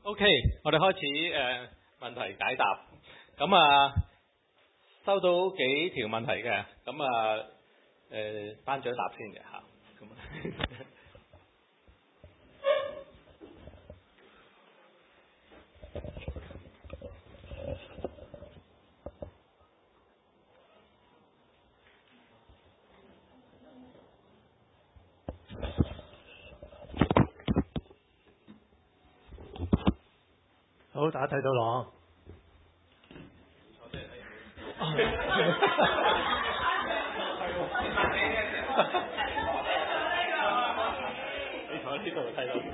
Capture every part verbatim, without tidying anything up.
OK， 我哋開始誒、呃、問題解答。咁啊，收到幾條問題嘅，咁啊誒班長答先嘅嚇。咁啊， 好，大家睇到咯。 你坐喺呢度睇到。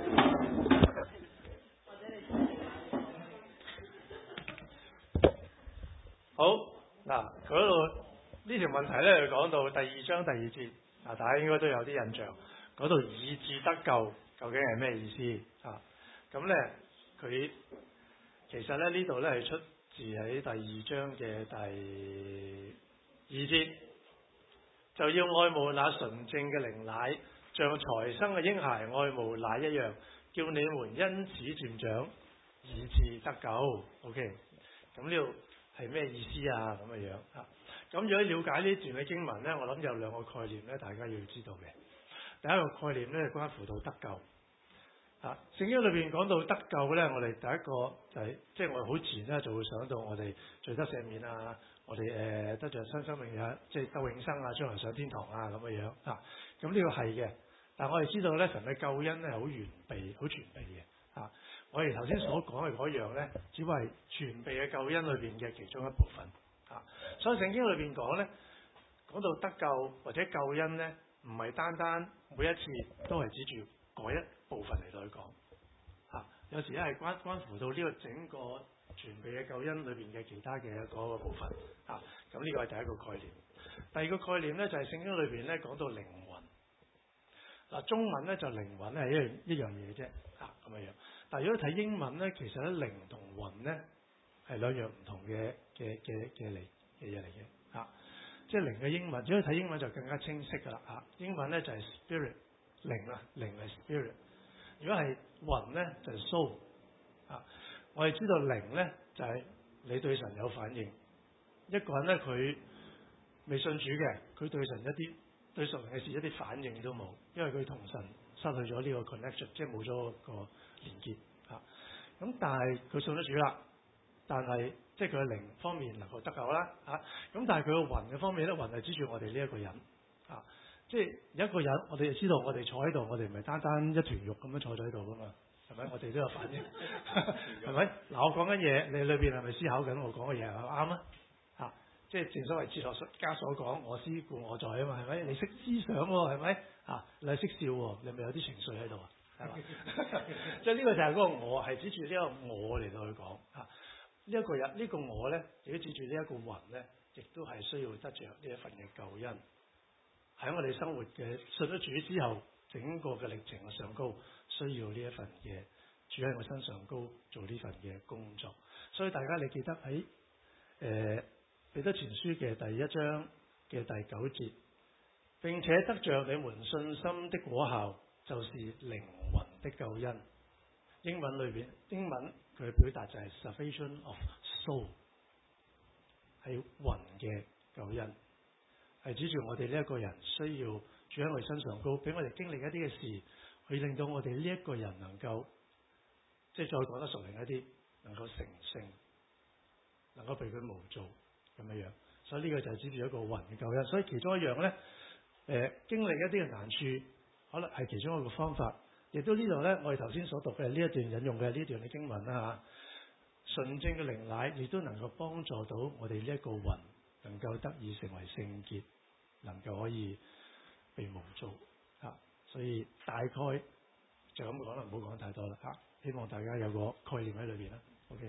好，嗱，嗰度呢條問題咧，就講到第二章第二節，嗱，大家應該都有啲印象。嗰度以致得救，究竟係咩意思啊？咁咧，佢其實咧呢度咧係出自喺第二章嘅第二節，就要愛慕那純正嘅靈奶，像才生嘅嬰孩愛慕奶一樣，叫你們因此漸長，以致得救。OK，咁呢度係咩意思啊？咁嘅樣啊？咁如果了解呢段嘅經文咧，我諗有兩個概念咧，大家要知道嘅。第一個概念咧，係關乎到得救。啊，聖經裏邊講到得救咧，我哋第一個就係、是，即係我哋好自然咧就會想到我哋罪得赦免啊，我哋誒、呃、得着新生命啊，即係得永生啊，將來上天堂啊咁嘅樣啊。咁呢個係嘅，但係我哋知道咧，神嘅救恩咧係好完備、好全備嘅。啊，我哋頭先所講嘅嗰樣咧，只不過係全備嘅救恩裏邊嘅其中一部分。啊，所以聖經裏邊講咧，講到得救或者救恩咧，唔係單單每一次都係指住嗰一部分嚟到去講，嚇、啊、有時咧係關關乎到呢個整個全備嘅救恩裏邊嘅其他嘅嗰個部分，嚇、啊、咁呢個係第一個概念。第二個概念咧就係、是、聖經裏邊咧講到靈魂，嗱、啊、中文咧就靈魂咧係一樣一樣嘢啫，嚇咁嘅樣。但係如果睇英文咧，其實咧靈同魂咧係兩樣唔同嘅嘅嘅嘅嚟嘅嘢嚟嘅，嚇、啊、即係靈嘅英文，如果睇英文就更加清晰㗎啦，嚇、啊、英文咧就係、是、spirit。靈啊，靈係 spirit。如果係魂咧，就係、是、soul。啊，我哋知道靈咧就係、是、你對神有反應。一個人咧佢未信主嘅，佢對神一啲對屬靈嘅事一啲反應都冇，因為佢同神失去咗呢個 connection，即係冇咗個連結。啊，咁但係佢信得主啦，但係即係佢嘅靈方面能夠得救啦。啊，咁但係佢嘅魂嘅方面咧，魂係指住我哋呢一個人。啊。即係有一個人，我哋就知道，我哋坐喺度，我哋唔係單單一團肉咁樣坐咗喺度噶嘛，係咪？我哋都有反應，係咪？嗱，我講緊嘢，你裏邊係咪思考緊我講嘅嘢係咪啱啊？嚇，即係正所謂哲學家所講，我思故我在啊嘛，係咪？你識思想喎，係咪？嚇，你係識笑喎，你係咪有啲情緒喺度啊？係嘛？即係呢個就係嗰個我，係指住呢個我嚟到去講嚇。呢、這、一個人，呢、這個我咧，亦都指住呢一個魂咧，亦都係需要得着呢一份嘅救恩。喺我哋生活嘅信咗主之後，整個嘅歷程嘅上高，需要呢一份嘅主喺我身上高做呢份嘅工作。所以大家你記得喺誒彼得前書嘅第一章嘅第九節，並且得着你們信心的果效，就是靈魂的救恩。英文裏邊，英文佢嘅表達就係 salvation of soul， 係魂嘅救恩。係指住我哋呢一個人需要住喺我哋身上高，俾我哋經歷一啲嘅事，去令到我哋呢一個人能夠，即係再講得屬靈一啲，能夠成聖，能夠被佢模造咁樣樣。所以呢個就係指住一個魂嘅救恩。所以其中一樣咧，誒、呃、經歷一啲嘅難處，可能係其中一個方法。亦都呢度咧，我哋頭先所讀嘅呢一段引用嘅呢段嘅經文啦嚇，純正嘅靈奶亦都能夠幫助到我哋呢一個魂，能夠得以成為聖潔，能夠可以被模造嚇，所以大概就咁講啦，唔好講太多啦嚇。希望大家有個概念喺裏邊啦。OK，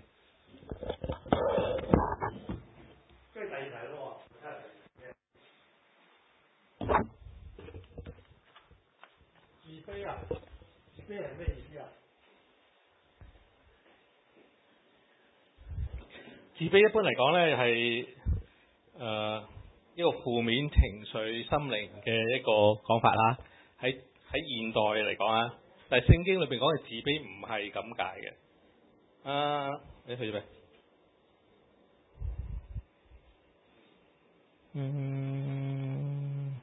跟住第二題咯喎，自卑啊，自卑係咩意思啊？ 自卑一般嚟講咧係誒一個負面情緒心靈嘅一個講法啦。喺喺現代嚟講啊，但係聖經裏邊講嘅自卑唔係咁解嘅。 啊，你去咗未？嗯，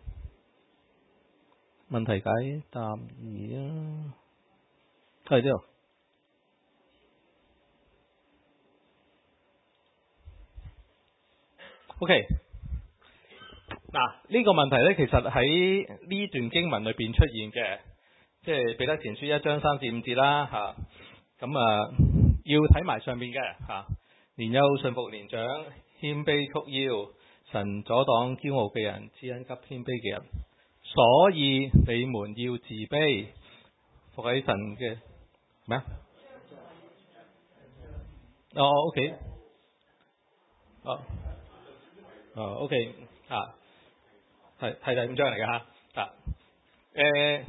問題解答二啊，係呢度。OK，嗱呢個問題咧，其實喺呢段經文裏邊出現嘅，即係彼得前書一章三至五節啦嚇。咁啊，要睇埋上面嘅嚇，年幼順服年長，謙卑束腰，神阻擋驕傲嘅人，賜恩給謙卑嘅人。所以你們要自卑，服喺神嘅咩啊？哦 ，OK，哦。哦 ，OK，啊，係係第五章嚟嘅嚇，啊，誒，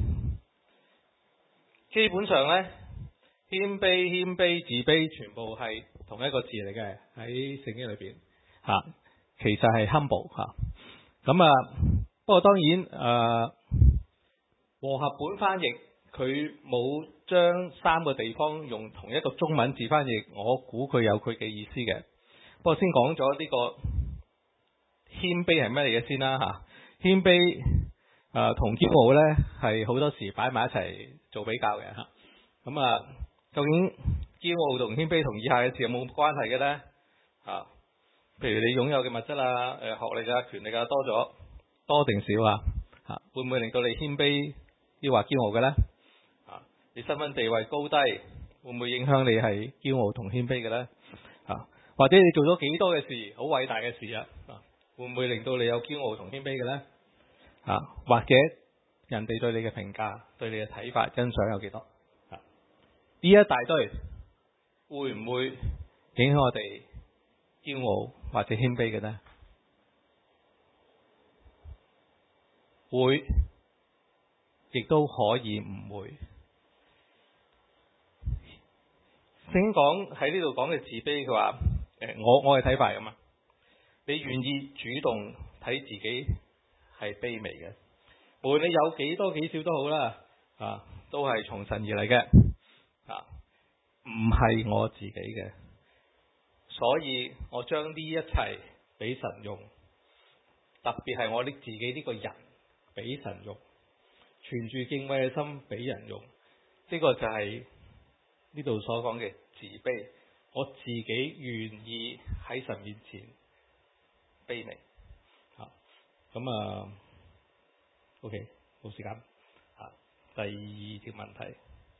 基本上咧，謙卑、謙卑、自卑，全部係同一個字嚟嘅，喺聖經裏邊嚇，其實係 humble 嚇，咁啊，不過當然誒、啊，和合本翻譯佢冇將三個地方用同一個中文字翻譯，我估佢有佢嘅意思嘅。不過先講咗呢個謙卑係咩嚟嘅先啦嚇，謙卑誒同驕傲咧係好多時擺埋一齊做比較嘅嚇。咁啊，究竟驕傲同謙卑同以下嘅事有冇關係嘅咧？啊，譬如你擁有嘅物質啊、誒學歷啊、權力啊多咗，多定少啊？嚇，會唔會令到你謙卑抑或驕傲嘅咧？啊，你身份地位高低會唔會影響你係驕傲同謙卑嘅咧？啊，或者你做咗幾多嘅事，好偉大嘅事啊？會唔會令到你有驕傲同謙卑嘅呢？啊，或者人哋對你嘅評價、對你嘅睇法、欣賞有幾多？啊，呢一大堆會唔會影響我哋驕傲或者謙卑嘅呢？會，亦都可以唔會。聖經講喺呢度講嘅自卑，佢話誒，我我嘅睇法係咁啊。你願意主動睇自己係卑微嘅，無論你有幾多幾少都好啦，啊，都係從神而嚟嘅，啊，唔係我自己嘅，所以我將呢一切俾神用，特別係我呢自己呢個人俾神用，存住敬畏嘅心俾人用，呢、這個就係呢度所講嘅自卑，我自己願意喺神面前卑微，嚇，咁啊 ，OK，冇時間，嚇、啊，第二條問題，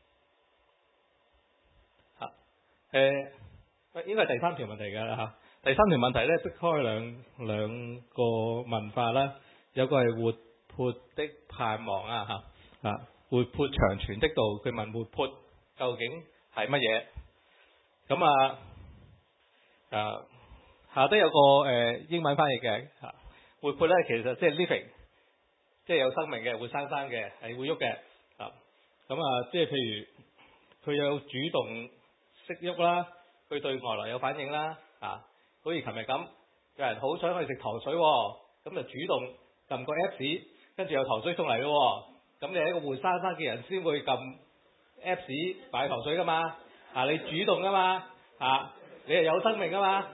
嚇、啊，誒、呃，應該係第三條問題㗎啦嚇，第三條問題咧，逼開兩兩個文化啦，有個係活潑的盼望啊嚇，啊，活潑長存的道，佢問活潑究竟係乜嘢？咁啊，啊。下低有個誒、呃、英文翻譯嘅嚇，活潑咧其實即係 living，即係有生命嘅，活生生嘅，係會喐嘅啊。咁啊，即係譬如佢有主動識喐啦，佢對外來有反應啦啊。好似琴日咁，有人好想去食糖水，咁就主動撳個 Apps， 跟住有糖水送嚟咯。咁你係一個活生生嘅人先會撳 Apps 買糖水噶嘛？啊，你主動噶嘛？啊，你係有生命噶嘛？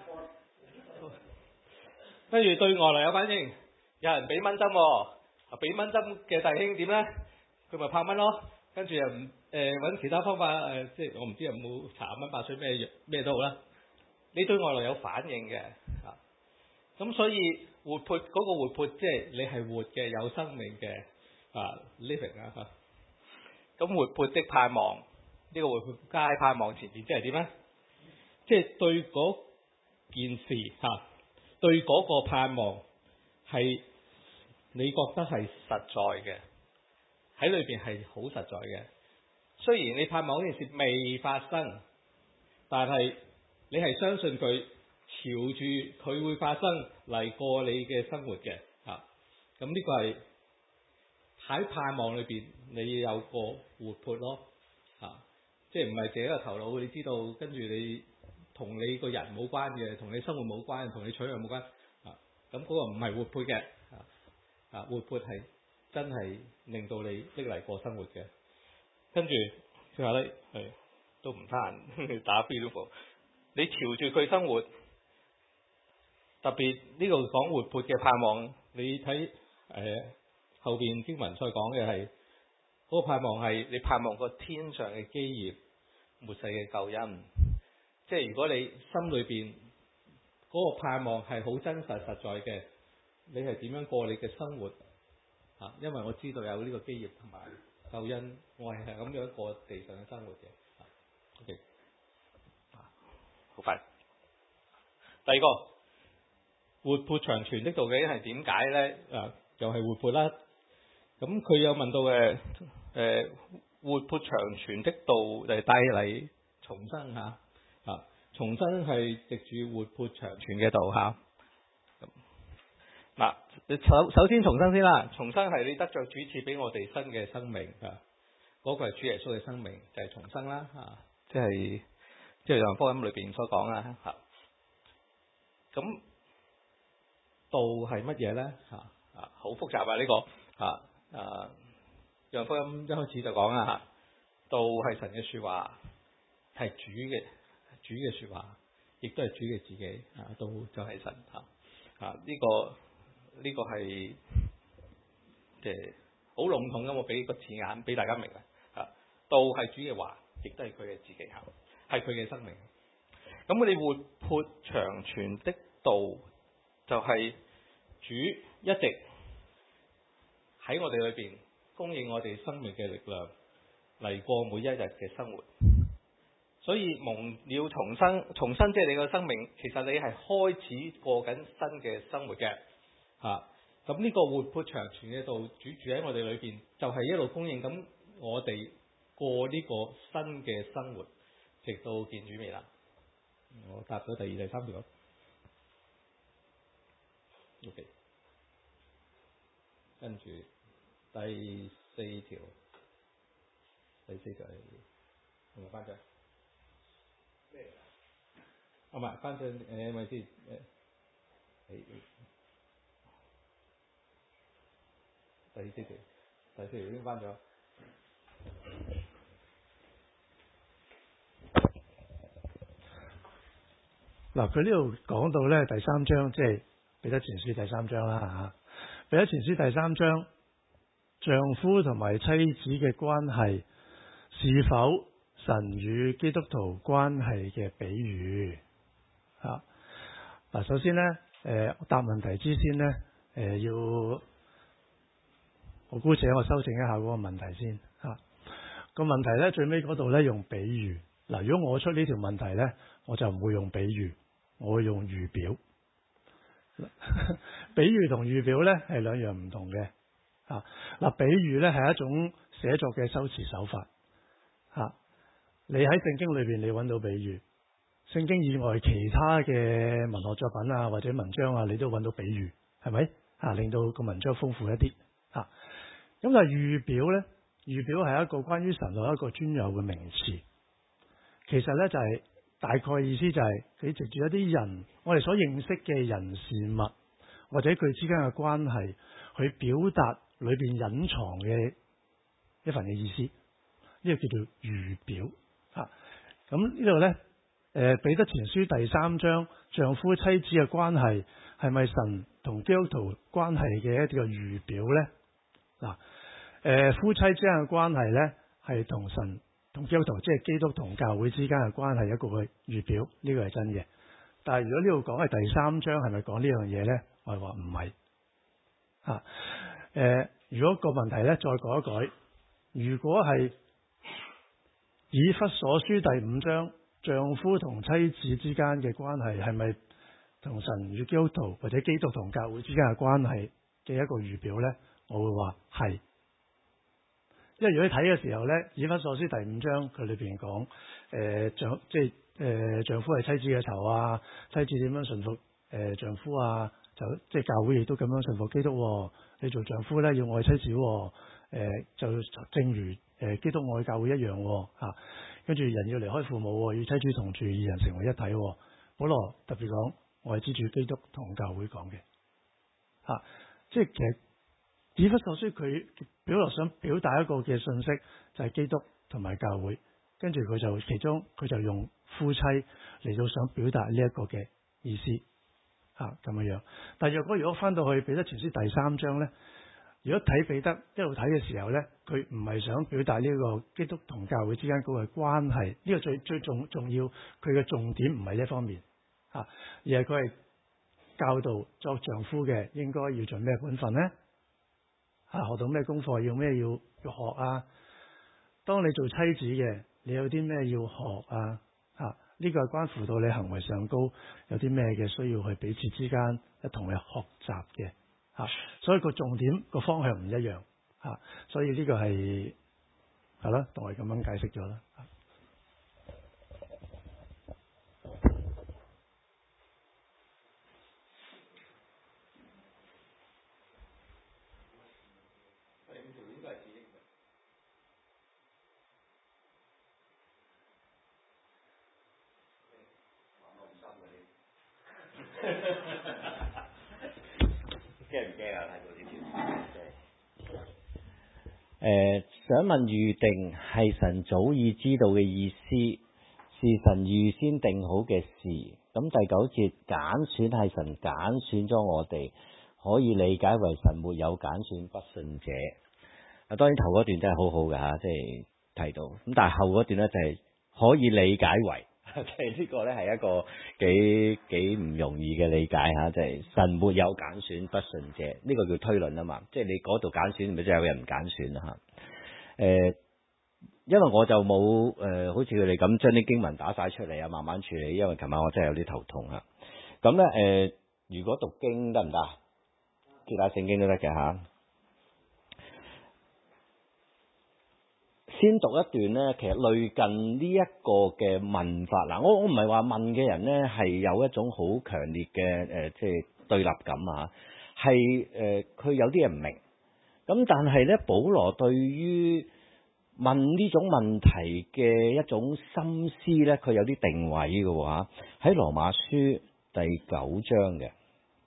跟住對外來有反應，有人俾蚊針，啊俾蚊針嘅弟兄點咧？佢咪怕蚊咯，跟住又唔誒揾其他方法誒、呃，即係我唔知有冇搽蚊白水咩藥咩都好啦。你對外來有反應嘅，啊，咁所以活潑嗰、嗰個活潑，即係你係活嘅有生命嘅啊 living 啊嚇。咁活潑的盼望，呢、呢個活潑加喺盼望前邊，即係點咧？即係對嗰件事嚇。啊對嗰個盼望係你覺得係實在嘅，喺裏邊係好實在嘅。雖然你盼望呢件事未發生，但係你係相信佢朝住佢會發生嚟過你嘅生活嘅嚇。咁呢個係喺盼望裏邊你有個活潑咯嚇，即係唔係淨係一個頭腦，你知道跟住你。同你個人冇關嘅，同你生活冇關，同你取向冇關啊！咁嗰個唔係活潑嘅啊！啊，活潑係真係令到你拎嚟過生活嘅。跟住佢話咧係都唔得打 beautiful。你朝住佢生活，特別呢度講活潑嘅盼望，你睇誒、呃、後邊經文再講嘅係嗰個盼望係你盼望個天上嘅基業、末世嘅救恩。即係如果你心裏邊嗰個盼望係好真實實在嘅，你係點樣過你嘅生活啊？因為我知道有呢個基業同埋救恩，我係係咁樣過地上嘅生活嘅。OK，啊，好快。第二個活潑長存的道究竟係點解咧？啊，又係活潑啦。咁佢有問到嘅誒、呃、活潑長存的道嚟帶嚟重生嚇。啊，重生係藉住活潑長存嘅道嚇。嗱、啊，首首先重生先啦。重生係你得着主賜俾我哋新嘅生命啊，嗰、那個係主耶穌嘅生命，就係、是、重生啦嚇、啊。即係即係《約翰福音》裏邊所講啦嚇。咁、啊、道係乜嘢咧嚇？啊，好複雜啊呢、這個啊啊！《約翰福音》一開始就講啦嚇，道係神嘅説話，係主嘅。主嘅説話，亦都係主嘅自己啊！道就係神啊！啊，呢、這個呢、這個係即係好籠統咁，我俾個字眼俾大家明啊！道係主嘅話，亦都係佢嘅自己嚇，係佢嘅生命。咁我哋活潑長存的道，就係主一直喺我哋裏邊供應我哋生命嘅力量，嚟過每一日嘅生活。所以蒙了重生，重生即係你個生命，其實你係開始過緊新嘅生活嘅嚇。咁呢個活潑長存嘅道，主住喺我哋裏邊，就係、是、一路供應緊我哋過呢個新嘅生活，直到見主未啦。我答咗第二、第三條。OK， 跟住第四條，第四條係同埋翻咗。咩啊？唔係翻上誒咪先誒誒第四條，第四條已經翻咗。 嗱，佢呢度講到咧第三章，即係彼得前書第三章啦嚇。彼得前書第三章，丈夫同埋妻子嘅關係是否神與基督徒關係嘅比喻啊？嗱，首先咧，誒、呃、答問題之先咧，誒、呃、要我姑且我修正一下嗰個問題先嚇。個、啊、問題咧最尾嗰度咧用比喻。嗱，如果我出呢條問題咧，我就唔會用比喻，我會用預表。比喻同預表咧係兩樣唔同嘅嚇。嗱、啊，比喻咧係一種寫作嘅修辭手法嚇。啊你喺聖經裏邊，你揾到比喻；聖經以外其他嘅文學作品啊，或者文章啊，你都揾到比喻，係咪啊？令到個文章豐富一啲啊。咁但係預表咧，預表係一個關於神學一個專有嘅名詞。其實咧就係、是、大概意思就係佢藉住一啲人，我哋所認識嘅人事物，或者佢之間嘅關係，去表達裏邊隱藏嘅一份嘅意思。呢、這個叫做預表。啊，咁呢度咧，誒、呃，彼得前書第三章，丈夫妻子嘅關係係咪神同基督徒關係嘅一啲嘅預表咧？嗱、啊，誒、呃，夫妻之間嘅關係咧，係同神同基督徒，即係基督同教會之間嘅關係一個嘅預表，呢、這個係真嘅。但係如果呢度講係第三章，係咪講呢樣嘢咧？我係話唔係。吓、啊，誒、呃，如果個問題咧再改一改，如果係以弗所書第五章，丈夫同妻子之間嘅關係係咪同神與基督徒或者基督同教會之間嘅關係嘅一個預表咧？我會話係，因為如果你睇嘅時候咧，以弗所書第五章佢裏邊講，誒、呃、丈即係誒、呃、丈夫係妻子嘅頭啊，妻子點樣順服誒、呃、丈夫啊，就即係教會亦都咁樣順服基督、哦。你做丈夫咧要愛妻子、哦，誒、呃、就正如。誒，基督愛教會一樣嚇，跟、啊、住人要離開父母，與妻子同住，二人成為一體。保羅特別講，我係指住基督同教會講嘅嚇，即係其實以弗所書佢保羅想表達一個嘅信息，就係、是、基督同埋教會跟住佢就其中佢就用夫妻嚟到想表達呢一個嘅意思嚇咁樣樣。但係若果如果翻到去彼得前書第三章咧，如果睇彼得一路睇嘅時候咧，佢唔係想表達呢個基督同教會之間嗰個關係，呢、這個最最重重要，佢嘅重點唔係呢一方面嚇，而係佢係教導作丈夫嘅應該要盡咩本分咧嚇，學到咩功課，要咩要要學啊。當你做妻子嘅，你有啲咩要學啊？嚇，呢個係關乎到你行為上高有啲咩嘅需要去彼此之間一同去學習嘅嚇。所以個重點個方向唔一樣嚇，所以呢個係係咯，同我咁樣解釋咗啦。 驚唔驚啊？睇到呢條誒，想問預定係神早已知道嘅意思，是神預先定好嘅事。咁第九節揀選係神揀選咗我哋，可以理解為神沒有揀選不信者。啊，當然頭嗰段真係好好㗎嚇，即係提到。咁但係後嗰段咧就係可以理解為。即係呢個咧係一個幾幾唔容易嘅理解嚇，即係神沒有揀選不信者，呢個叫推論啊嘛。即係你嗰度揀選，咪即係有人唔揀選啦嚇。誒，因為我就冇誒，好似佢哋咁將啲經文打晒出嚟啊，慢慢處理。因為琴晚我真係有啲頭痛啊。咁咧誒，如果讀經得唔得？其他聖經都得嘅嚇。先讀一段呢，其實類近呢一個嘅問法嗱，我我唔係話問嘅人呢係有一種好強烈嘅誒、呃，即係對立感啊，係誒佢有啲人唔明，咁但係呢，保羅對於問呢種問題嘅一種心思呢，佢有啲定位嘅喎，喺羅馬書第九章嘅。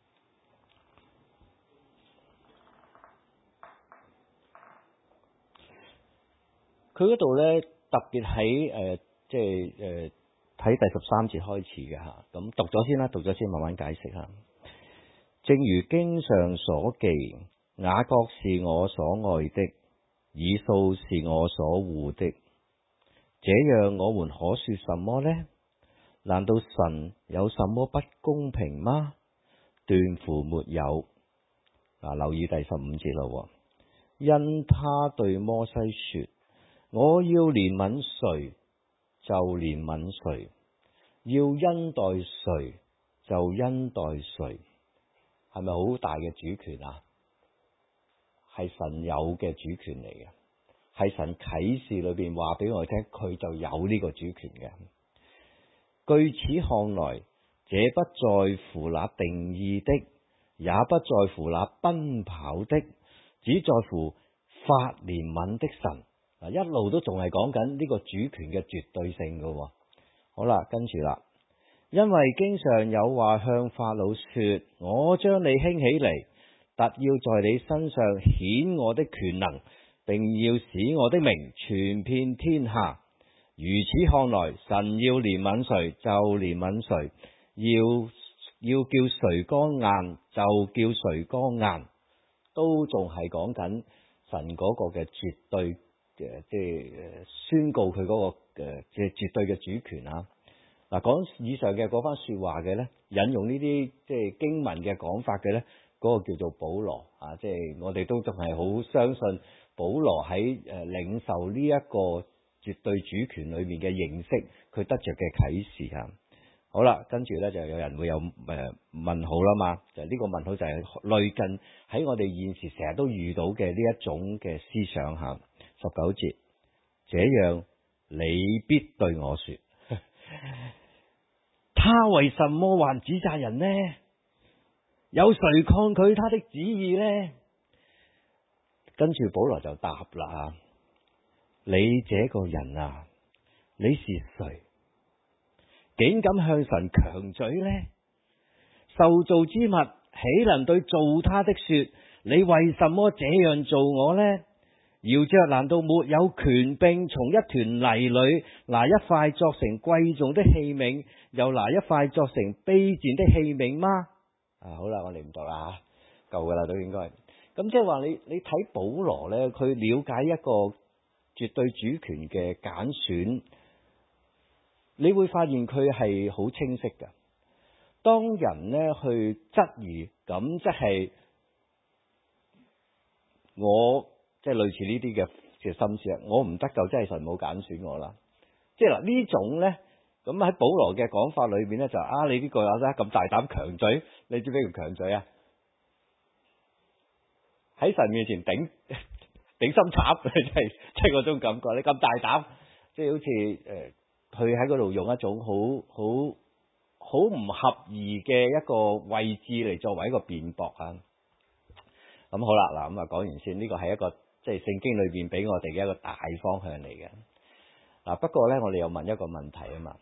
佢嗰度咧特別喺誒，即係誒睇第十三節開始嘅嚇，咁讀咗先啦，讀咗先慢慢解釋嚇。正如經上所記，雅各是我所愛的，以掃是我所惡的，這樣我們可說什麼呢？難道神有什麼不公平嗎？斷乎沒有。嗱，留意第十五節啦，因他對摩西說：我要憐憫誰就憐憫誰，要恩待誰就恩待誰，係咪好大嘅主權啊？係神有嘅主權嚟嘅，係神啟示裏邊話俾我聽，佢就有呢個主權嘅。據此看來，這不在乎那定義的，也不在乎那奔跑的，只在乎發憐憫的神。嗱，一路都仲係講緊呢個主權嘅絕對性嘅。好啦，跟住啦，因為經上有話向法老說：我將你興起嚟，特要在你身上顯我的權能，並要使我的名傳遍天下。如此看來，神要憐憫誰就憐憫誰，要要叫誰剛硬就叫誰剛硬，都仲係講緊神嗰個嘅絕對。誒，即係宣告佢嗰個誒，即係絕對嘅主權啊！嗱，講以上嘅嗰番說話嘅咧，引用呢啲即係經文嘅講法嘅咧，嗰個叫做保羅啊！即係我哋都仲係好相信保羅喺誒領受呢一個絕對主權裏面嘅認識，佢得着嘅啟示啊！好啦，跟住咧就有人會有誒問號啦嘛，就呢個問號就係類近喺我哋現時成日都遇到嘅呢一種嘅思想吓。十九節，這樣你必對我說，他為什麼還指責人呢？有誰抗拒他的旨意呢？跟住保羅就答啦，你這個人啊，你是誰？竟敢向神強嘴呢？受造之物豈能對造他的說，你為什麼這樣做我呢？ 窯匠難道沒有權柄從一團泥裏拿一塊作成貴重的器皿，又拿一塊作成卑賤的器皿嗎？啊，好啦，我哋唔讀啦嚇，夠噶啦都應該。咁即係話你你睇保羅咧，佢了解一個絕對主權嘅揀選，你會發現佢係好清晰嘅。當人咧去質疑，咁即係我即係類似呢啲嘅嘅心思啊！我唔得救，即係神冇揀選我啦。即係嗱呢種咧，咁喺保羅嘅講法裏邊咧，就啊你呢個有得咁大膽強嘴，你知唔知叫強嘴啊？喺神面前頂頂心插，即係即係嗰種感覺。你咁大膽，即係好似誒，佢喺嗰度用一種好好好唔合宜嘅一個位置嚟作為一個辯駁啊。咁好啦，嗱咁啊講完先，呢個係一個即係聖經裏邊俾我哋嘅一個大方向嚟嘅。嗱不過咧，我哋又問一個問題啊嘛。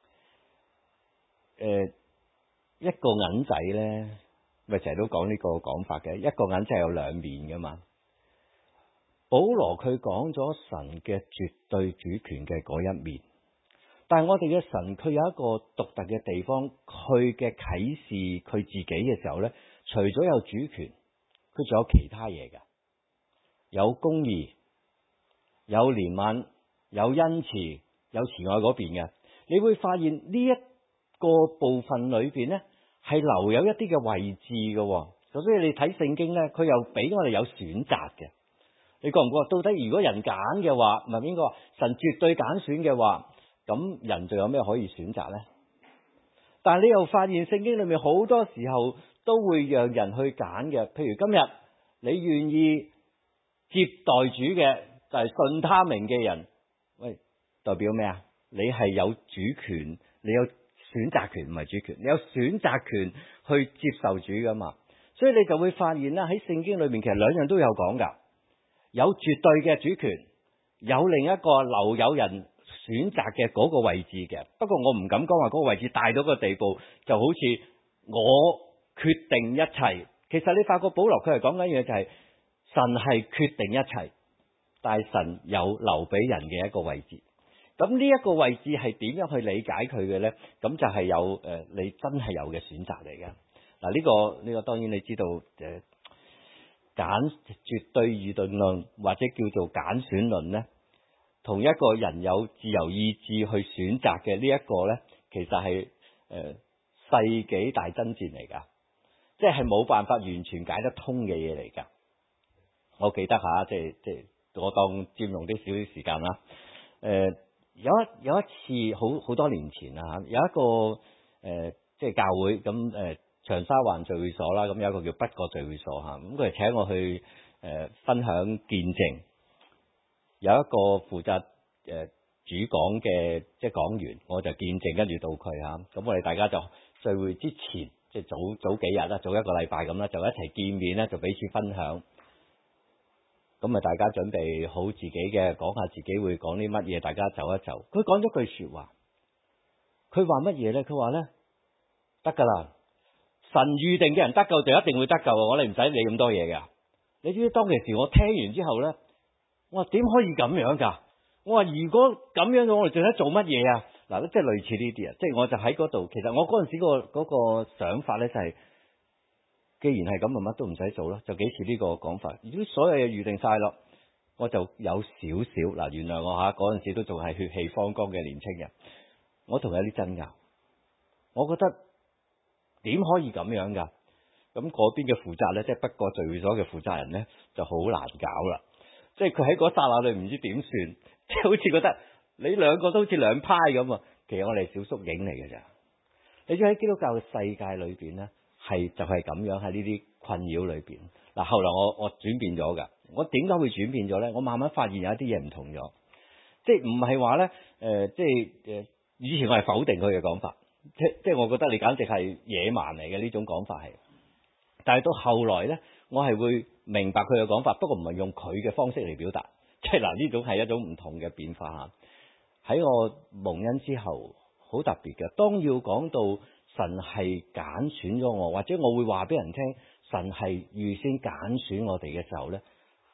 誒、呃，一個銀仔咧，咪成日都講呢個講法嘅，一個銀仔有兩面噶嘛。保羅佢講咗神嘅絕對主權嘅嗰一面，但係我哋嘅神佢有一個獨特嘅地方，佢嘅啟示佢自己嘅時候咧，除咗有主權，佢仲有其他嘢㗎，有公義，有憐憫，有恩慈，有慈愛嗰邊嘅。你會發現呢一個部分裏邊咧，係留有一啲嘅位置嘅。所以你睇聖經咧，佢又俾我哋有選擇嘅。你覺唔覺？到底如果人揀嘅話，唔係邊個？神絕對揀選嘅話，咁人就有咩可以選擇咧？但係你又發現聖經裏面好多時候都會讓人去揀嘅。譬如今日你願意接待主嘅，就係信他名嘅人，喂，代表咩啊？你係有主權，你有選擇權，唔係主權，你有選擇權去接受主噶嘛？所以你就會發現啦，喺聖經裏面其實兩樣都有講噶。有絕對嘅主權，有另一個留有人選擇嘅嗰個位置嘅。不過我唔敢講話嗰個位置大到個地步，就好似我決定一切。其實你發覺保羅佢係講緊嘢就係神係決定一切，但係神有留俾人嘅一個位置。咁呢一個位置係點樣去理解佢嘅呢？咁就係有誒，你真係有嘅選擇嚟嘅。嗱，呢個呢個當然你知道誒。揀絕對預定論或者叫做揀選論呢，同一個人有自由意志去選擇嘅呢一個呢，其實係誒、呃、世紀大爭戰嚟噶，即係冇辦法完全解得通嘅嘢嚟噶。我記得下，即係即係我當佔用啲少少時間啦。誒、呃，有一有一次好好多年前啊，有一個誒、呃、即係教會咁誒。呃長沙灣聚會所啦，咁有一個叫北角聚會所嚇，咁佢哋請我去誒、呃、分享見證，有一個負責誒、呃、主講嘅即係講員，我就見證跟住到佢嚇，咁我哋大家就聚會之前即係早早幾日啦，早一個禮拜咁啦，就一齊見面咧，就彼此分享，咁啊大家準備好自己嘅，講下自己會講啲乜嘢，大家走一走。佢講咗句説話，佢話乜嘢咧？佢話咧得㗎啦。神預定嘅人得救就一定會得救，我哋唔使理咁多嘢噶。你知唔知當其時我聽完之後咧，我話點可以咁樣噶？我話如果咁樣嘅，我哋仲喺做乜嘢啊？嗱，即係類似呢啲啊，即係我就喺嗰度。其實我嗰陣時個嗰個想法咧就係，既然係咁，咪乜都唔使做咯，就幾似呢個講法。如果所有嘢預定晒咯，我就有少少嗱，原諒我吓，嗰陣時都仲係血氣方剛嘅年青人，我同佢有啲爭拗，我覺得。點可以咁樣㗎？咁嗰邊嘅負責咧，即係北角聚會所嘅負責人咧，就好難搞啦。即係佢喺嗰剎那裏唔知點算，即係好似覺得你兩個都好似兩派咁啊。其實我哋係小縮影嚟嘅咋。你知喺基督教嘅世界裏邊咧，係就係咁樣喺呢啲困擾裏邊。嗱，後來我我轉變咗㗎。我點解會轉變咗咧？我慢慢發現有一啲嘢唔同咗，即係唔係話咧誒，即係誒，以前我係否定佢嘅講法。即即係我覺得你簡直係野蠻嚟嘅呢種講法係，但係到後來咧，我係會明白佢嘅講法，不過唔係用佢嘅方式嚟表達。即係嗱，呢種係一種唔同嘅變化嚇。喺我蒙恩之後，好特別嘅。當要講到神係揀選咗我，或者我會話俾人聽，神係預先揀選我哋嘅時候咧，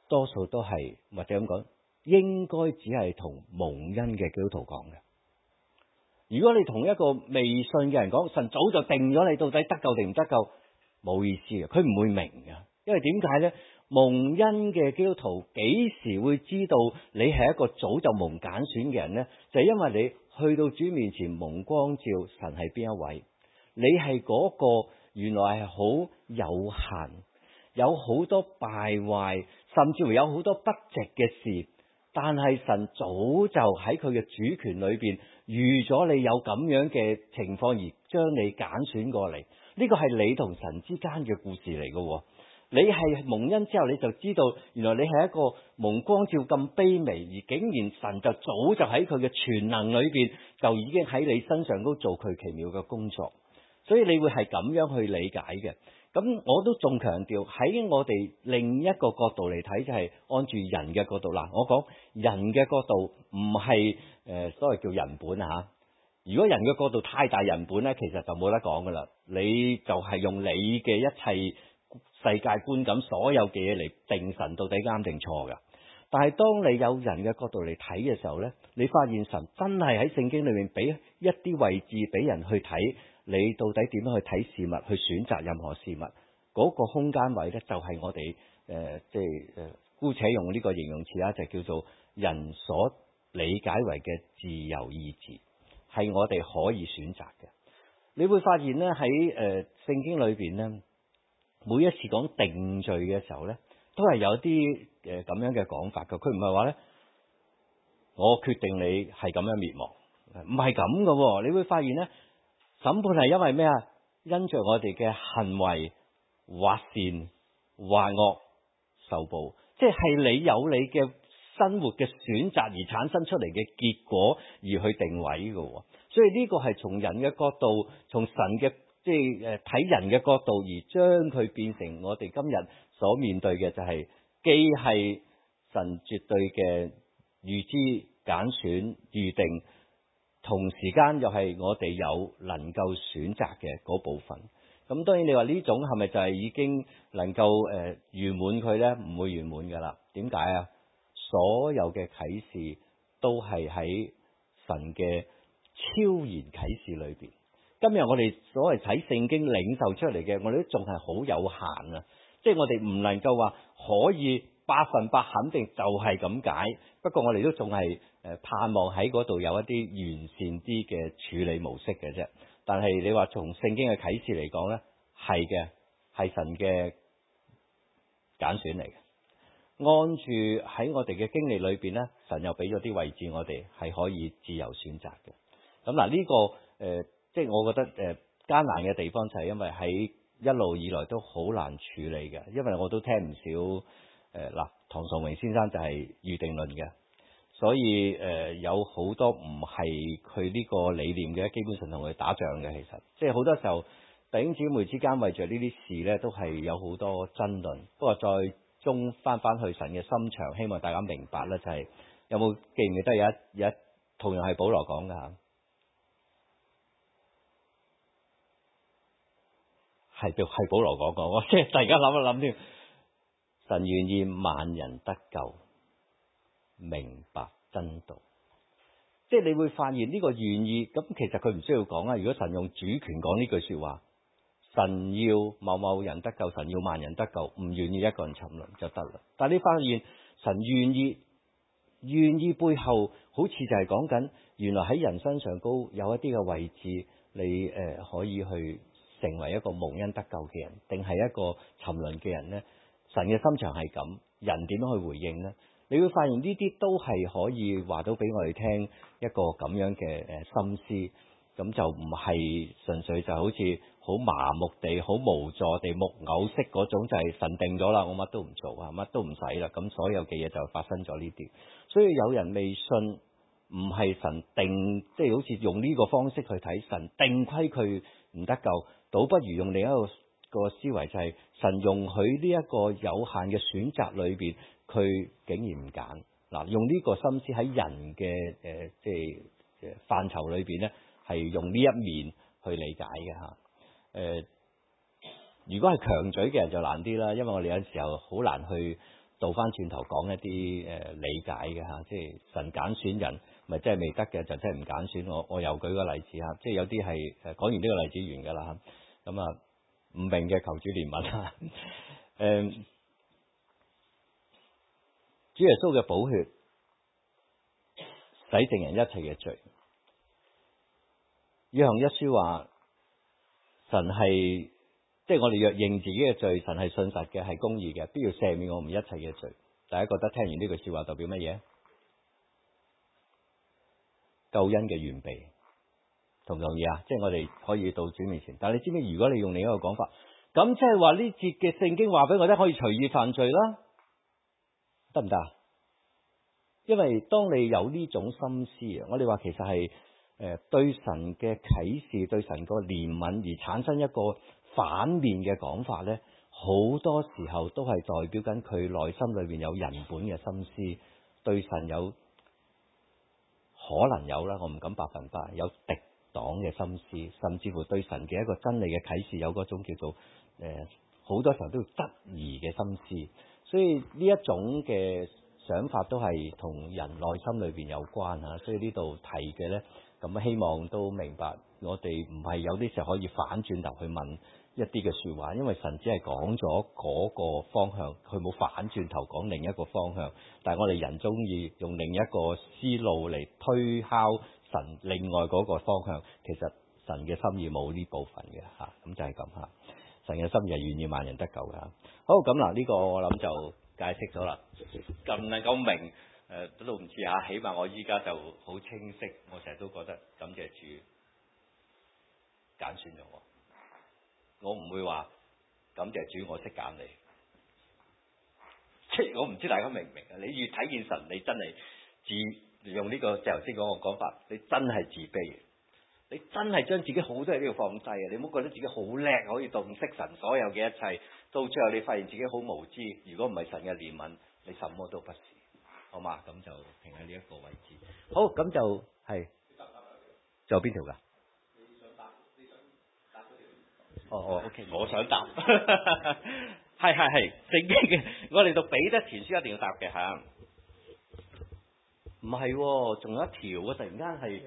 多數都係或者咁講，應該只係同蒙恩嘅基督徒講嘅。如果你同一個未信嘅人講，神早就定咗你到底得救定唔得救，冇意思嘅，佢唔會明嘅。因為點解呢？蒙恩嘅基督徒幾時會知道你係一個早就蒙揀選嘅人呢？就係因為你去到主面前蒙光照，神係邊一位？你係嗰個原來係好有限，有好多敗壞，甚至乎有好多不值嘅事，但係神早就喺佢嘅主權裏邊預咗你有咁樣嘅情況，而將你揀選過嚟。呢個係你同神之間嘅故事嚟嘅。你係蒙恩之後，你就知道原來你係一個蒙光照咁卑微，而竟然神就早就喺佢嘅全能裏邊就已經喺你身上都做佢奇妙嘅工作。所以你會係咁樣去理解嘅。咁我都仲強調喺我哋另一個角度嚟睇，就係按住人嘅角度啦。我講人嘅角度唔係誒所謂叫人本啊。如果人嘅角度太大人本咧，其實就冇得講噶啦。你就係用你嘅一切世界觀感，所有嘅嘢嚟定神到底啱定錯㗎。但係當你有人嘅角度嚟睇嘅時候呢，你發現神真係喺聖經裏面俾一啲位置俾人去睇，你到底點樣去睇事物，去選擇任何事物嗰、那個空間位呢，就係、是、我哋誒即係誒姑且用呢個形容詞啦，就叫做人所理解為嘅自由意志，係我哋可以選擇嘅。你會發現呢，喺誒聖經裏邊呢，每一次講定罪嘅時候呢，都係有啲誒咁樣嘅講法嘅。佢唔係話呢，我決定你係咁樣滅亡，唔係咁嘅。你會發現呢，審判係因為咩啊？因着我哋嘅行為或善或惡受報，即係你有你嘅生活嘅選擇而產生出嚟嘅結果而去定位嘅。所以呢個係從人嘅角度，從神嘅即係誒睇人嘅角度而將佢變成我哋今日所面對嘅，就係既係神絕對嘅預知揀選預定，同時間又係我哋有能夠選擇嘅嗰部分。咁當然你話呢種係咪就係已經能夠誒圓滿佢呢？唔會圓滿噶啦。點解啊？所有嘅啟示都係喺神嘅超然啟示裏邊。今日我哋所謂睇聖經領受出嚟嘅，我哋都仲係好有限啊！即係我哋唔能夠話可以百分百肯定就係咁解。不過我哋都仲係誒盼望喺嗰度有一啲完善啲嘅處理模式嘅啫。但係你話從聖經嘅啟示嚟講呢，係嘅，係神嘅揀選嚟嘅。按住喺我哋嘅經歷裏邊呢，神又俾咗啲位置我哋係可以自由選擇嘅。咁嗱呢個誒。呃即係我覺得誒艱難嘅地方就係因為喺一路以來都好難處理嘅，因為我都聽唔少誒嗱，唐崇榮先生就係預定論嘅，所以誒、呃、有好多唔係佢呢個理念嘅，基本上同佢打仗嘅。其實即係好多時候弟兄姊妹之間為着呢啲事咧，都係有好多爭論。不過再中翻翻去神嘅心腸，希望大家明白咧，就係、是、有冇記唔記得有一有一同樣係保羅講㗎嚇？係係保羅講過，我即係突然間諗一諗添。神願意萬人得救，明白真道。即係你會發現呢個願意，咁其實佢唔需要講啊。如果神用主權講呢句說話，神要某某人得救，神要萬人得救，唔願意一個人沉淪就得啦。但係你發現神願意，願意背後好似就係講緊，原來喺人身上高有一啲嘅位置，你誒、呃、可以去成為一個蒙恩得救嘅人，定係一個沉淪嘅人呢？神嘅心腸係咁，人點樣去回應呢？你會發現呢啲都係可以話到俾我哋聽一個咁樣嘅誒心思，咁就唔係純粹就好似好麻木地、好無助地木偶式嗰種，就係神定咗啦，我乜都唔做啊，乜都唔使啦，咁所有嘅嘢就發生咗呢啲。所以有人未信，唔係神定，即係好似用呢個方式去睇神定規佢唔得救。倒不如用另一個個思維，就係神容許呢一個有限嘅選擇裏邊，佢竟然唔揀嗱。用呢個心思喺人嘅誒，即係範疇裏邊咧，係用呢一面去理解嘅嚇。誒、呃，如果係強嘴嘅人就難啲啦，因為我哋有陣時候好難去倒翻轉頭講一啲誒、呃、理解嘅嚇，即係神揀選人，咪真係未得嘅就真係唔揀選。我我又舉個例子嚇，即係有啲係誒講完呢個例子完㗎啦嚇，咁啊唔明嘅求主憐憫嚇。誒、呃，主耶穌嘅寶血洗淨人一切嘅罪。約翰一書話神係。即係我哋若認自己嘅罪，神係信實嘅，係公義嘅，必要赦免我們一切嘅罪。大家覺得聽完呢句說話代表乜嘢？救恩嘅完備，同唔同意啊？即係我哋可以到主面前。但係你知唔知？如果你用另一個講法，咁即係話呢節嘅聖經話俾我聽，可以隨意犯罪啦，得唔得啊？因為當你有呢種心思啊，我哋話其實係誒對神嘅啟示，對神個憐憫而產生一個反面嘅講法呢，好多時候都係代表緊佢內心裏邊有人本嘅心思，對神有可能有啦，我唔敢百分百有敵擋嘅心思，甚至乎對神嘅一個真理嘅啟示有嗰種叫做誒，好、呃、多時候都要質疑嘅心思，所以呢一種嘅想法都係同人內心裏邊有關嚇，所以呢度提嘅呢，咁希望都明白，我哋唔係有啲時候可以反轉頭去問一啲嘅説話，因為神只係講咗嗰個方向，佢冇反轉頭講另一個方向。但係我哋人中意用另一個思路嚟推敲神另外嗰個方向，其實神嘅心意冇呢部分嘅嚇，咁就係咁嚇。神嘅心意係願意萬人得救嘅嚇。好，咁嗱，呢個我諗就解釋咗啦，咁能夠明誒都唔知嚇，起碼我依家就好清晰，我成日都覺得感謝主揀選咗我。我唔會話感謝主，我識揀你。即係我唔知大家明唔明啊？你越睇見神，你真係自用呢個即係頭先講個講法，你真係自卑。你真係將自己好多嘢都要放低啊！你唔好覺得自己好叻，可以洞悉神所有嘅一切。到最後你發現自己好無知。如果唔係神嘅憐憫，你什麼都不是。好嘛？咁就停喺呢一個位置。好，咁就係。仲有邊條㗎？哦哦 ，OK， 我想答，係係係，聖經嘅，我哋讀彼得前書一定要答嘅嚇，唔係，仲有一條喎，突然間係，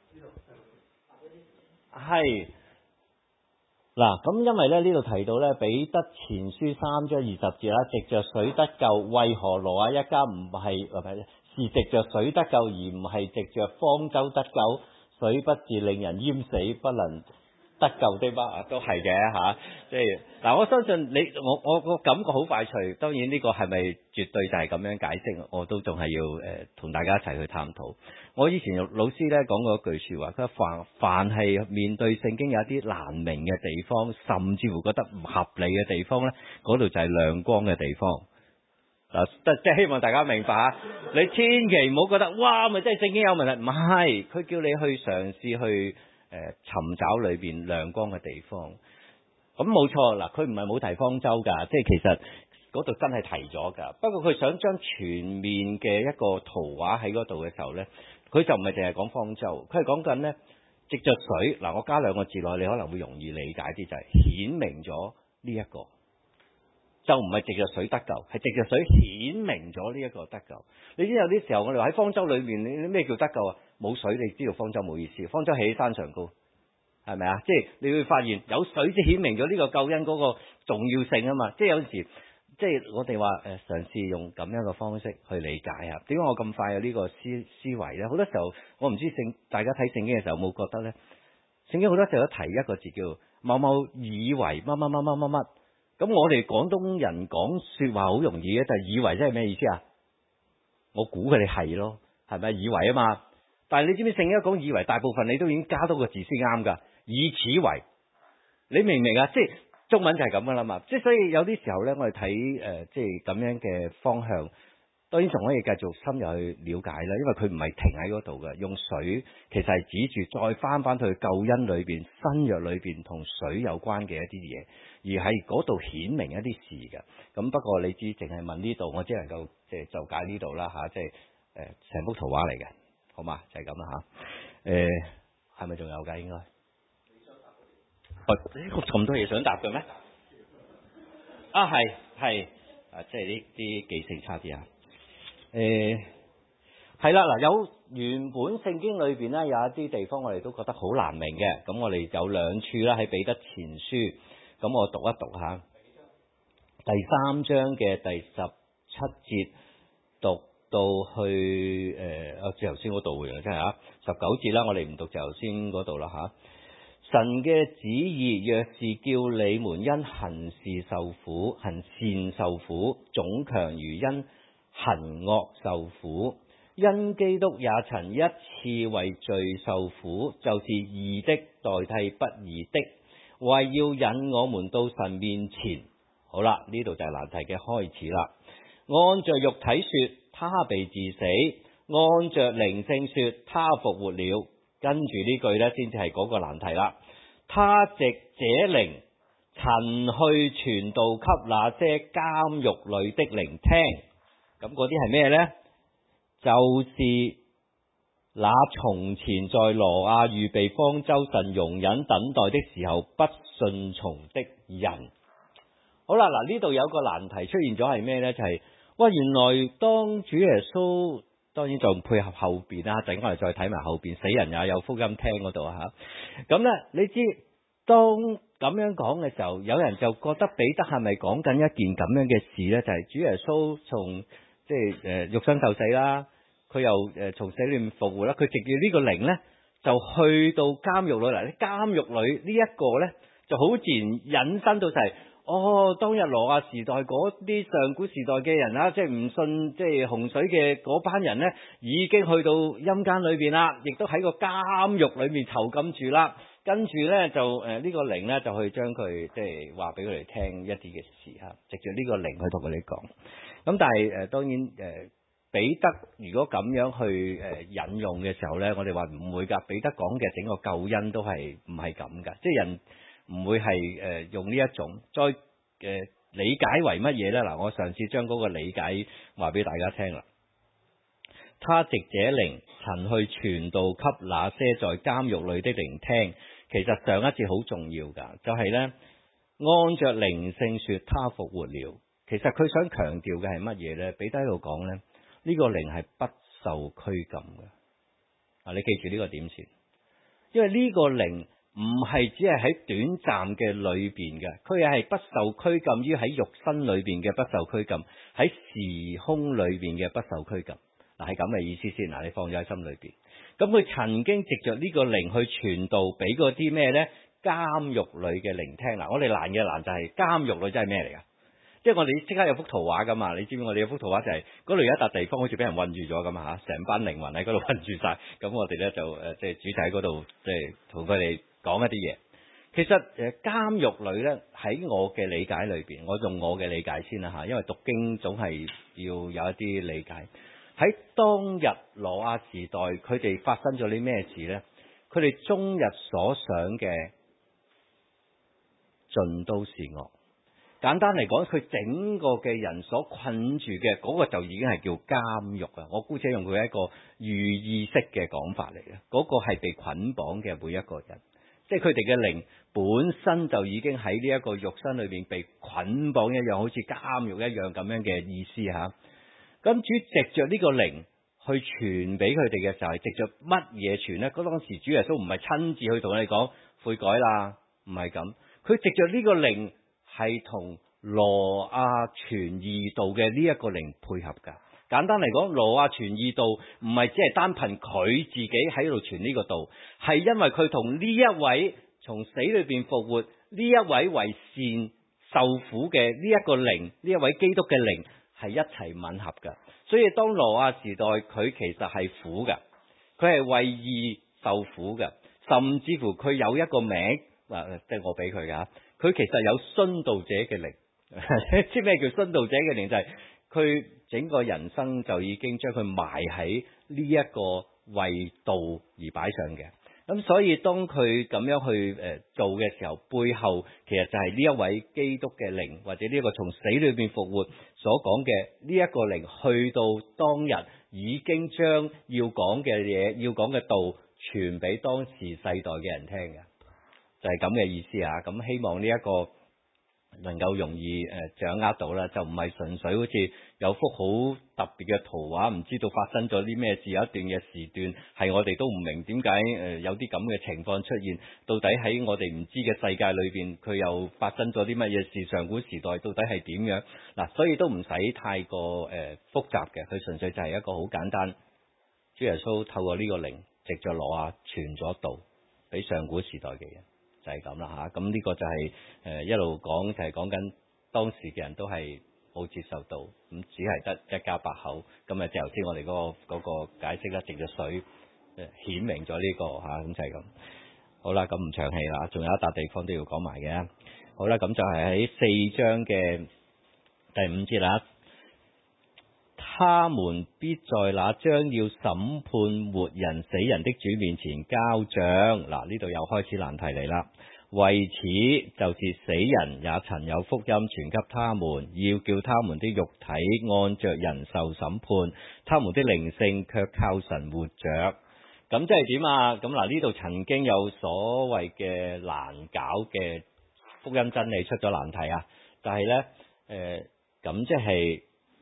係，嗱，咁因為咧呢度提到咧彼得前書三章二十節啦，藉着水得救，為何挪亞一家唔係唔係是藉着水得救，而唔係藉着方舟得救？水不是令人淹死，不能得救的嗎？都係嘅嚇，即係嗱，我相信你，我我個感覺好快脆。當然呢個係咪絕對就係咁樣解釋？我都仲係要誒同、呃、大家一齊去探討。我以前老師咧講過一句説話，佢話凡凡係面對聖經有一啲難明嘅地方，甚至乎覺得唔合理嘅地方咧，嗰度就係亮光嘅地方。嗱，即係希望大家明白嚇，你千祈唔好覺得哇，咪真係聖經有問題。唔係，佢叫你去嘗試去。誒、呃、尋找裏邊亮光嘅地方，咁冇錯嗱，佢唔係冇提方舟㗎，即係其實嗰度真係提咗㗎。不過佢想將全面嘅一個圖畫喺嗰度嘅時候咧，佢就唔係淨係講方舟，佢係講緊咧藉着水嗱，我加兩個字落去，你可能會容易理解啲，就係、是、顯明咗呢一個，就唔係藉着水得救，係藉着水顯明咗呢一個得救。你知有啲時候我哋話喺方舟裏面，你咩叫得救啊？冇水，你知道方舟冇意思。方舟起喺山上高，係咪啊？即係你會發現有水先顯明咗呢個救恩嗰個重要性啊嘛。即係有時，即係我哋話誒嘗試用咁樣嘅方式去理解啊。點解我咁快有呢個思思維咧？好多時候我唔知聖大家睇聖經嘅時候有冇覺得咧？聖經好多時候都提一個字叫某某以為乜乜乜乜乜乜。咁我哋廣東人講説話好容易嘅，就係以為即係咩意思啊？我估佢哋係咯，係咪以為啊嘛？但係你知唔知聖經一講以為，大部分你都已經加多個字先啱㗎，以此為，你明唔明啊？即係中文就係咁㗎啦嘛。即係所以有啲時候咧，我哋睇誒即係咁樣嘅方向，當然仲可以繼續深入去了解啦。因為佢唔係停喺嗰度嘅，用水其實係指住再翻翻去救恩裏邊、新約裏邊同水有關嘅一啲嘢，而喺嗰度顯明一啲事嘅。咁不過你知，淨係問呢度，我只能夠即係就解呢度啦嚇，即係誒成幅圖畫嚟嘅。好嘛，就係咁啦嚇。誒，係咪仲有㗎？應該。哦，咁多嘢想答嘅咩？啊，係係啊，即係呢啲記性差啲啊。誒係啦，嗱有原本聖經裏邊咧有一啲地方我哋都覺得好難明嘅，咁我哋有兩處啦喺彼得前書，咁我讀一讀下第三章嘅第十七節讀到去誒啊，頭先嗰度嘅真係啊，十九節啦，我哋唔讀就頭先嗰度啦嚇。神嘅旨意若是叫你們因行事受苦，行善受苦，總強如因行惡受苦。因基督也曾一次為罪受苦，就是義的代替不義的，為要引我們到神面前。好啦，呢度就係難題嘅開始啦。按着肉體說，他被治死；按着靈性說，他復活了。跟住呢句呢，先至係嗰個難題啦。他藉這靈曾去傳道給那些監獄裏的靈聽。咁嗰啲係咩呢？就是那從前在羅亞預備方舟，神容忍等待的時候不順從的人。好啦，嗱呢度有個難題出現咗係咩呢？就係、是、哇，原來當主耶穌，當然仲配合後邊啦，陣間我哋再睇埋後邊，死人也有福音聽嗰度嚇。咁呢，你知當咁樣講嘅時候，有人就覺得彼得係咪講緊一件咁樣嘅事呢？就係、是、主耶穌從即係誒肉身受死啦，佢又誒從死裏面復活啦，佢藉住呢個靈呢，就去到監獄裏嚟。監獄裏呢一個呢，就好自然引申到就係、是。哦，當日羅亞時代嗰啲上古時代嘅人啦，即係唔信即係洪水嘅嗰班人呢，已經去到陰間裏邊啦，亦都喺個監獄裏面囚禁住啦。跟住呢，就誒呢、呃這個靈呢，就去將佢即係話俾佢哋聽一啲嘅事嚇，藉住呢個靈去同佢哋講。咁但係誒、呃、當然誒、呃、彼得如果咁樣去誒、呃、引用嘅時候呢，我哋話唔會㗎。彼得講嘅整個救恩都係唔係咁㗎，即係人。唔會係誒、呃、用呢一種再誒、呃、理解為乜嘢呢？嗱，我上次將嗰個理解話俾大家聽啦。他藉這靈曾去傳道給那些在監獄裏的靈聽。其實上一節好重要㗎，就係、是、呢：按着靈性說他復活了。其實佢想強調嘅係乜嘢呢？彼得喺度講呢，呢、這個靈係不受拘禁嘅。啊，你記住呢個點先，因為呢個靈。唔係只係喺短暫嘅裏邊嘅，佢係不受拘禁於喺肉身裏邊嘅不受拘禁，喺時空裏邊嘅不受拘禁。嗱，係咁嘅意思先。嗱，你放咗喺心裏邊。咁佢曾經藉着呢個靈去傳道俾嗰啲咩呢？監獄裏嘅靈聽。嗱，我哋難嘅難就係監獄裏真係咩嚟㗎？即係我哋即刻有幅圖畫㗎嘛？你知唔知我哋有幅圖畫就係嗰度有一笪地方好似俾人困住咗咁嚇，成班靈魂喺嗰度困住晒。咁我哋呢就誒即係主體喺嗰度即係同佢哋講一啲嘢。其實誒監獄裏呢，喺我嘅理解裏邊，我用我嘅理解先啦嚇，因為讀經總係要有一啲理解。喺當日挪亞時代，佢哋發生咗啲咩事呢？佢哋終日所想嘅盡都是惡。簡單嚟講，佢整個嘅人所困住嘅嗰個就已經係叫監獄啊！我姑且用佢一個寓意式嘅講法嚟嘅，嗰個係被捆綁嘅每一個人，即係佢哋嘅靈本身就已經喺呢一個肉身裏邊被捆綁一樣，好似監獄一樣咁樣嘅意思嚇。咁主藉着呢個靈去傳俾佢哋嘅時候，係藉着乜嘢傳呢？嗰當時主耶穌唔係親自去同佢哋講悔改啦，唔係咁，佢藉着呢個靈。係同挪亞傳義道嘅呢一個靈配合㗎。簡單嚟講，挪亞傳義道唔係只係單憑佢自己喺度傳呢個道，係因為佢同呢一位從死裏邊復活，呢一位為善受苦嘅呢一個靈，呢一位基督嘅靈係一齊吻合㗎。所以當挪亞時代，佢其實係苦㗎，佢係為義受苦㗎，甚至乎佢有一個名，嗱，即係我俾佢㗎。佢其實有殉道者嘅靈，知咩叫殉道者嘅靈？就係、是、佢整個人生就已經將佢埋喺呢一個為道而擺上嘅。咁所以當佢咁樣去誒做嘅時候，背後其實就係呢一位基督嘅靈，或者呢一個從死裏邊復活所講嘅呢一個靈，去到當日已經將要講嘅嘢、要講嘅道傳俾當時世代嘅人聽嘅。就係咁嘅意思啊！咁希望呢、這、一個誒能夠容易誒、呃、掌握到啦，就唔係純粹好似有幅好特別嘅圖畫，唔知道發生咗啲咩事，有一段嘅時段係我哋都唔明點解誒有啲咁嘅情況出現，到底喺我哋唔知嘅世界裏邊，佢又發生咗啲乜嘢事？上古時代到底係點樣？嗱，所以都唔使太過誒、呃、複雜嘅，佢純粹就係一個好簡單，主耶穌透過呢個靈，藉着挪亞傳咗道俾上古時代嘅人。就係咁啦嚇，咁呢個就係、是、誒、呃、一路講就係講緊當時嘅人都係冇接受到，咁只係得一家八口，咁啊即係頭先我哋嗰、那個那個解釋啦，藉著水誒顯明咗呢、這個嚇，咁就係咁。好啦，咁唔長氣啦，仲有一笪地方都要講埋嘅。好啦，咁就係喺四章嘅第五節啦。他們必在那將要審判活人死人的主面前交賬。嗱，呢度又開始難題嚟啦。為此，就是死人也曾有福音傳給他們，要叫他們的肉體按着人受審判，他們的靈性卻靠神活着。咁即係點啊？咁嗱，呢度曾經有所謂嘅難搞嘅福音真理出咗難題啊！但係呢，誒咁即係。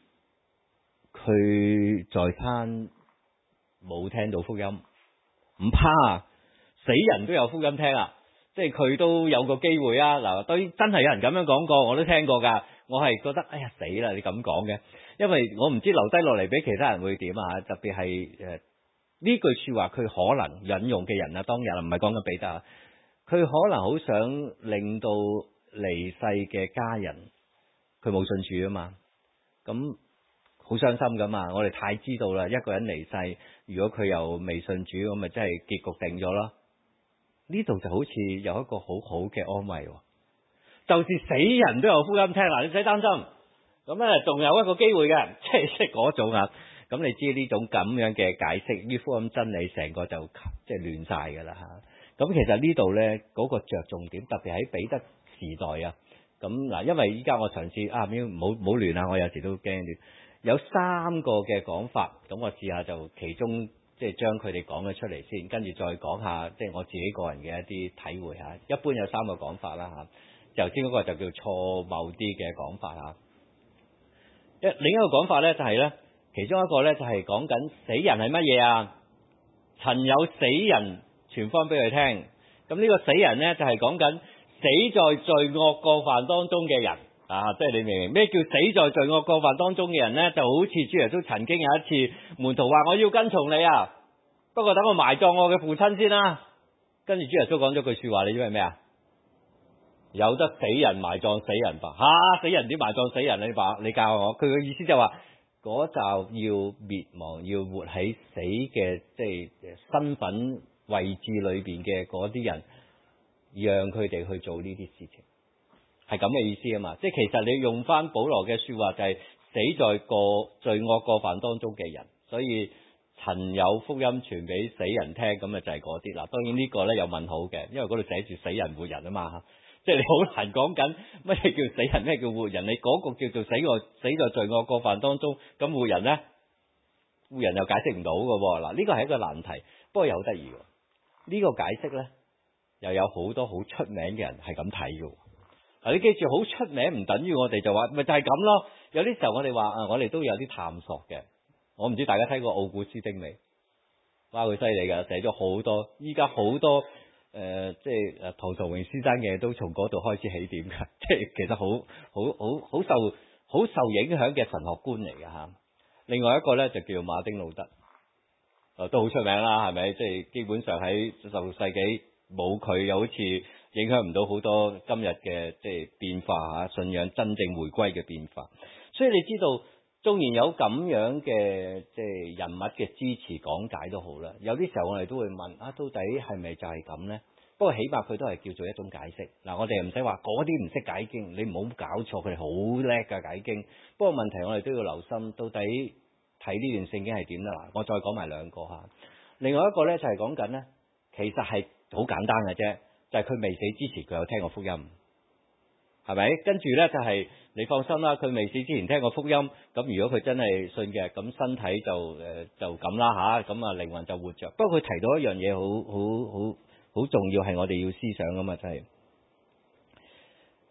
佢在生冇聽到福音，唔怕，死人都有福音聽啊！即係佢都有個機會啊！嗱，對，真係有人咁樣講過，我都聽過㗎。我係覺得，哎呀死啦！你咁講嘅，因為我唔知留低落嚟俾其他人會點啊！特別係誒呢句説話，佢可能引用嘅人啊，當日唔係講緊彼得啊，佢可能好想令到離世嘅家人，佢冇信主啊嘛，咁。好傷心噶嘛！我哋太知道啦，一個人離世，如果佢又未信主，咁咪真係結局定咗咯。呢度就好似有一個好好嘅安慰，就是死人都有福音聽啦，你唔使擔心。咁咧仲有一個機會嘅，即係即係嗰種啊。咁你知呢種咁樣嘅解釋，呢福音真理成個就即係亂晒㗎啦嚇。咁其實呢度咧嗰個着重點，特別喺彼得時代啊。咁嗱，因為依家我嘗試啊，唔好唔好亂啊，我有時都驚亂。有三個嘅講法，咁我試下就其中即係將佢哋講咗出嚟先，跟住再講下即係我自己個人嘅一啲體會嚇。一般有三個講法啦嚇，頭先嗰個就叫錯謬啲嘅講法嚇。一另一個講法咧就係咧，其中一個咧就係講緊死人係乜嘢啊？曾有死人傳福音俾佢聽，咁呢個死人咧就係講緊死在罪惡過犯當中嘅人。啊！即係你明唔明咩叫死在罪惡過犯當中嘅人呢？就好似主耶穌曾經有一次門徒話：我要跟從你啊！不過等我埋葬我嘅父親先啦。跟住主耶穌講咗句說話，你知係咩啊？有得死人埋葬死人吧？吓、啊！死人點埋葬死人？你話你教我。佢嘅意思就話嗰就要滅亡，要活喺死嘅即係身份位置裏邊嘅嗰啲人，讓佢哋去做呢啲事情。係咁嘅意思啊嘛，即係其實你用翻保羅嘅說話就係死在過罪惡過犯當中嘅人，所以曾有福音傳俾死人聽，咁啊就係嗰啲啦。當然呢個咧有問號嘅，因為嗰度寫住死人活人啊嘛，即係你好難講緊乜嘢叫死人，咩叫活人？你嗰個叫做死在死在罪惡過犯當中，咁活人咧，活人又解釋唔到嘅。嗱，呢個係一個難題，不過又好得意。呢個解釋咧又有好多好出名嘅人係咁睇嘅。你記住，好出名唔等於我哋就話，咪就係咁咯。有啲時候我哋話啊，我哋都有啲探索嘅。我唔知大家睇過奧古斯丁未？哇，佢犀利㗎，寫咗好多。依家好多誒、呃，即係誒陶陶榮先生嘅都從嗰度開始起點㗎。即係其實好好好好受好受影響嘅神學觀嚟㗎嚇。另外一個咧就叫馬丁路德，誒、呃、都好出名啦，係咪？即係基本上喺十六世紀冇佢，又好似影響唔到好多今日嘅即係變化嚇，信仰真正回歸嘅變化。所以你知道，縱然有咁樣嘅即係人物嘅支持講解都好啦，有啲時候我哋都會問啊，到底係咪就係咁呢？不過起碼佢都係叫做一種解釋。嗱，我哋唔使話嗰啲唔識解經，你唔好搞錯，佢哋好叻㗎解經。不過問題我哋都要留心，到底睇呢段聖經係點啦？嗱，我再講埋兩個嚇。另外一個呢，就係講緊呢，其實係好簡單嘅啫。就係佢未死之前，佢有聽過福音，係咪？跟住呢，就係、是、你放心啦，佢未死之前聽過福音，咁如果佢真係信嘅，咁身體就誒、呃、就咁啦吓，咁啊靈魂就活着。不過佢提到一樣嘢，好好好好重要，係我哋要思想噶嘛，就係、是、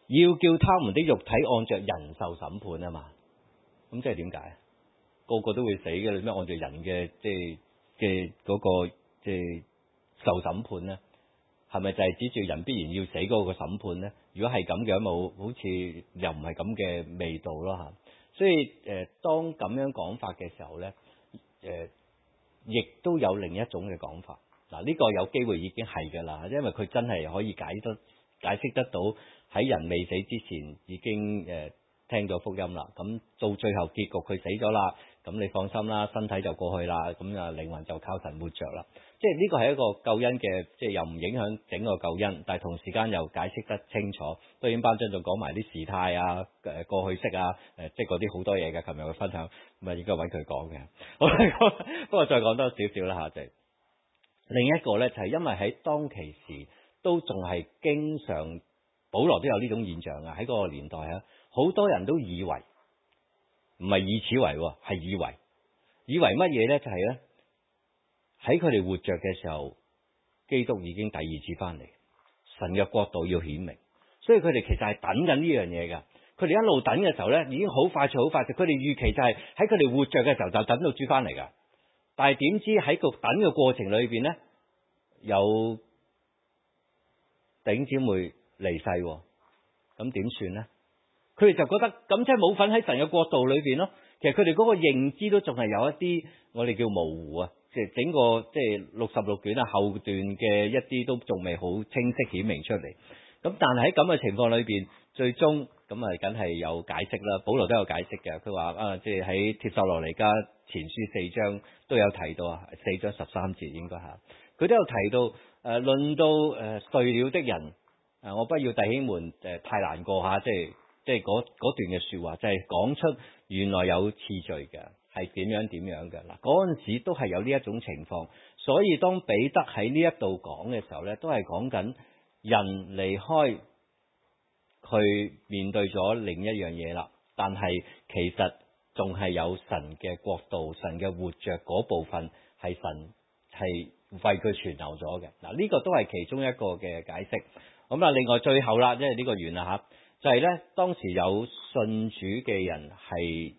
要叫他們的肉體按着人受審判啊嘛。咁即係點解？個個都會死嘅，你咩按照人嘅即係嘅嗰個即係受審判咧？係咪就係指住人必然要死嗰個審判咧？如果係咁嘅，冇好似又唔係咁嘅味道咯嚇。所以誒、呃，當咁樣講法嘅時候咧，誒、呃，亦都有另一種嘅講法。嗱、呃，呢、這個有機會已經係㗎啦，因為佢真係可以解得解釋得到喺人未死之前已經誒。呃聽咗福音啦，咁到最後結局佢死咗啦，咁你放心啦，身體就過去啦，咁啊靈魂就靠神活着啦。即係呢個係一個救恩嘅，即係又唔影響整個救恩，但係同時間又解釋得清楚。當然班長仲講埋啲時態啊、誒過去式啊、誒即係嗰啲好多嘢嘅。琴日嘅分享咪應該揾佢講嘅。好啦，不過再講多少少啦嚇，就係另一個咧，就係因為喺當其時都仲係經常，保羅都有呢種現象啊，喺嗰個年代啊。好多人都以為，唔係以此為，係以為，以為乜嘢咧？就係咧，喺佢哋活着嘅時候，基督已經第二次翻嚟，神嘅國度要顯明，所以佢哋其實係等緊呢樣嘢㗎。佢哋一路等嘅時候咧，已經好快脆，好快脆。佢哋預期就係喺佢哋活着嘅時候就等到主翻嚟㗎。但係點知喺個等嘅過程裏邊咧，有弟兄姊妹離世，咁點算咧？佢哋就覺得咁即係冇份喺神嘅國度裏邊咯。其實佢哋嗰個認知都仲係有一啲我哋叫模糊啊，即係整個即係六十六卷啊後段嘅一啲都仲未好清晰顯明出嚟。咁但係喺咁嘅情況裏邊，最終咁啊，梗係有解釋啦。保羅都有解釋嘅，佢話啊，即係喺帖撒羅尼迦前書四章都有提到啊，四章十三節應該嚇，佢都有提到誒、呃，論到誒睡了的人誒、呃，我不要弟兄們誒、呃、太難過嚇，即係。即係嗰段嘅説話，就係、是、講出原來有次序嘅，係點樣點樣嘅嗱。嗰陣時都係有呢一種情況，所以當彼得喺呢一度講嘅時候咧，都係講緊人離開佢面對咗另一樣嘢啦。但係其實仲係有神嘅國度、神嘅活着嗰部分係神係為佢存留咗嘅嗱。呢、這個都係其中一個嘅解釋。咁啊，另外最後啦，即係呢個完啦嚇。就係咧，當時有信主嘅人係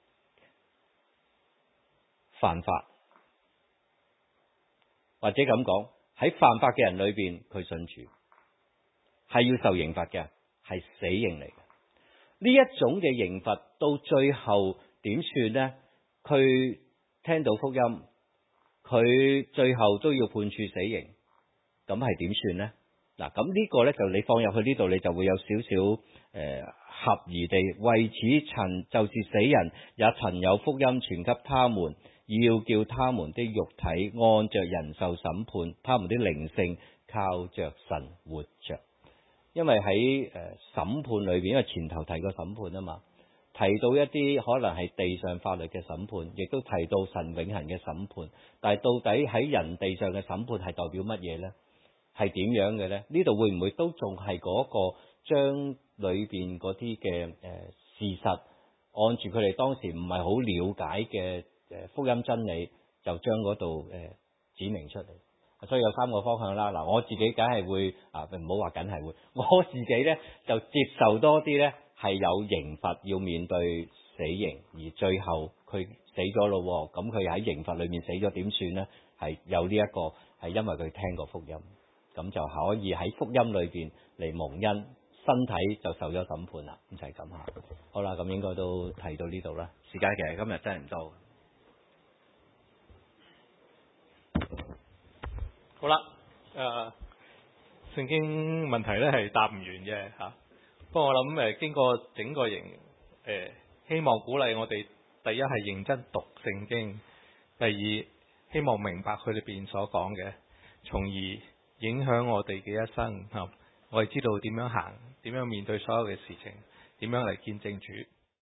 犯法，或者咁講，喺犯法嘅人裏邊，佢信主係要受刑罰嘅，係死刑嚟嘅。呢一種嘅刑罰到最後點算呢？佢聽到福音，佢最後都要判處死刑，咁係點算呢？嗱，咁呢個咧就你放入去呢度，你就會有少少誒合宜地，為此曾就是死人也曾有福音傳給他們，要叫他們的肉體按着人受審判，他們的靈性靠着神活着。因為喺誒審判裏邊，因為前頭提過審判啊嘛，提到一啲可能係地上法律嘅審判，亦都提到神永恆嘅審判。但係到底喺人地上嘅審判係代表乜嘢呢？係點樣嘅呢？呢度會唔會都仲係嗰個將裏邊嗰啲嘅誒事實，按住佢哋當時唔係好了解嘅誒福音真理，就將嗰度誒指明出嚟？所以有三個方向啦。嗱，我自己梗係會啊，唔好話梗係會，我自己呢就接受多啲呢係有刑罰要面對死刑，而最後佢死咗咯，咁佢喺刑罰裏面死咗點算呢？係有呢一個係因為佢聽過福音。咁就可以喺福音裏邊嚟蒙恩，身體就受咗審判啦。咁就係咁嚇。好啦，咁應該都提到呢度啦。時間其實今日真係唔多。 好啦，誒、呃，聖經問題咧係答唔完嘅嚇。不過我諗誒，經過整個營誒、呃，希望鼓勵我哋第一係認真讀聖經，第二希望明白佢裏邊所講嘅，從而影響我哋嘅一生嚇，我哋知道點樣行，點樣面對所有嘅事情，點樣嚟見證主。